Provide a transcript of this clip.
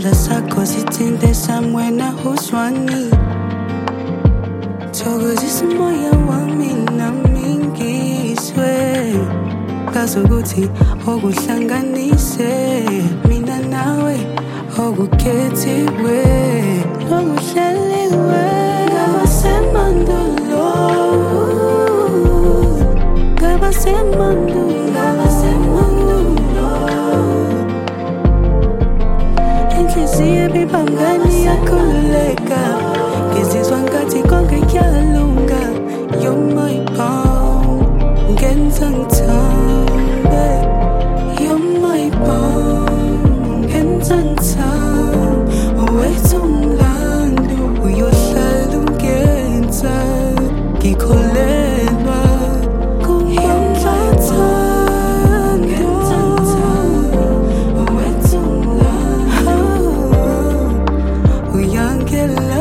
Isandla sakho sithinte sami wena uswani. Thokozisa umoya wami nami ngizwe. Ngazi ukuthi okuhlanganise mina nawe okukhethiwe okuhleliwe. Ngabasemandulo, ngabasemandulo, inhliziyo ebibangani yakhuleka. Ngizizwa ngathi konke kuyalunga. You're my bone, ngenza ngithambe. You're my bone, ngenza ngithambe. Owethu umlando uyohlala ungenza ngikholelwa. Owethu umlando uyangela.